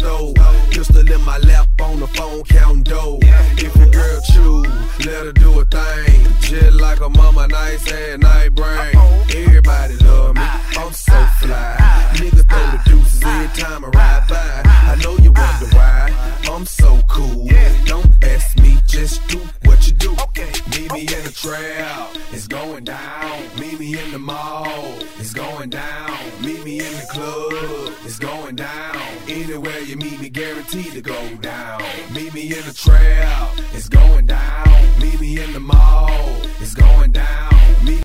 stove. Pistol in my lap on the phone, counting dough. If your girl choose, let her do a thing. Just like a mama, nice ass, night brain. Everybody love me, I'm so fly. Niggas throw the deuces every time I ride by. I know you wonder why, I'm so cool. Don't ask me, just do what you do. Meet me in the trap, it's going down. Meet me in the mall, it's going down. Meet me in the club, it's going down. Anywhere you meet me, guaranteed to go down. Meet me in the trap, it's going down. Meet me in the mall, it's going down.